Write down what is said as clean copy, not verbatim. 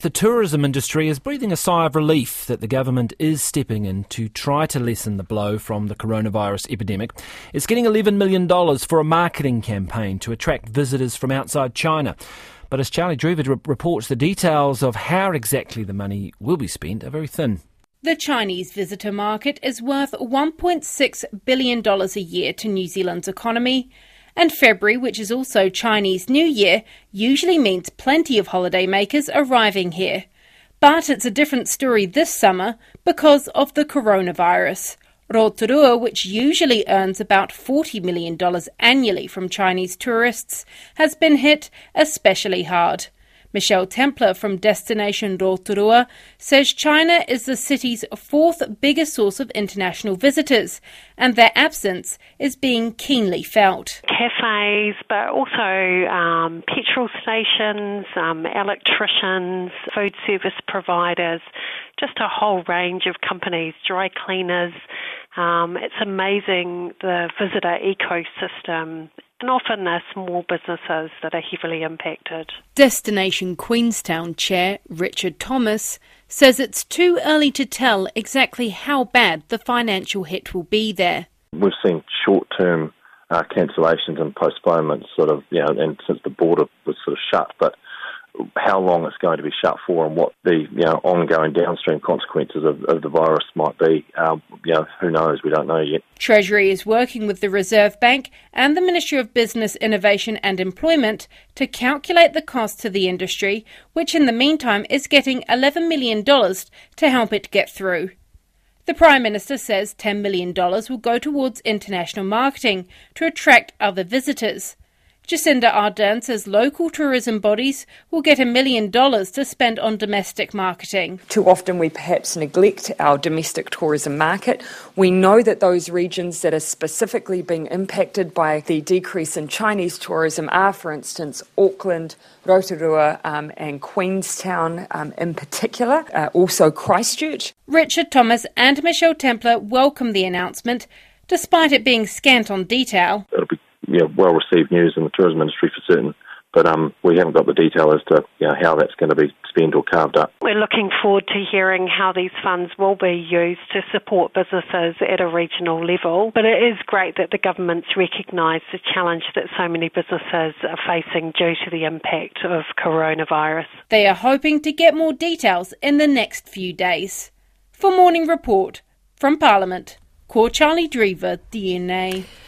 The tourism industry is breathing a sigh of relief that the government is stepping in to try to lessen the blow from the coronavirus epidemic. It's getting $11 million for a marketing campaign to attract visitors from outside China. But as Charlie Drever reports, the details of how exactly the money will be spent are very thin. The Chinese visitor market is worth $1.6 billion a year to New Zealand's economy. And February, which is also Chinese New Year, usually means plenty of holidaymakers arriving here. But it's a different story this summer because of the coronavirus. Rotorua, which usually earns about $40 million annually from Chinese tourists, has been hit especially hard. Michelle Templer from Destination Rotorua says China is the city's fourth biggest source of international visitors, and their absence is being keenly felt. Cafes, but also petrol stations, electricians, food service providers, just a whole range of companies, dry cleaners. It's amazing the visitor ecosystem. And often they're small businesses that are heavily impacted. Destination Queenstown Chair Richard Thomas says it's too early to tell exactly how bad the financial hit will be there. We've seen short-term cancellations and postponements and since the border was sort of shut, but how long it's going to be shut for and what the ongoing downstream consequences of the virus might be, who knows? We don't know yet. Treasury is working with the Reserve Bank and the Ministry of Business, Innovation and Employment to calculate the cost to the industry, which in the meantime is getting $11 million to help it get through. The Prime Minister says $10 million will go towards international marketing to attract other visitors. Jacinda Ardern says local tourism bodies will get $1 million to spend on domestic marketing. Too often we perhaps neglect our domestic tourism market. We know that those regions that are specifically being impacted by the decrease in Chinese tourism are, for instance, Auckland, Rotorua and Queenstown in particular, also Christchurch. Richard Thomas and Michelle Templer welcome the announcement, despite it being scant on detail. It'll be well-received news in the tourism industry for certain, but we haven't got the detail as to how that's going to be spent or carved up. We're looking forward to hearing how these funds will be used to support businesses at a regional level, but it is great that the government's recognised the challenge that so many businesses are facing due to the impact of coronavirus. They are hoping to get more details in the next few days. For Morning Report from Parliament, Ko Charlie Drever, DNA.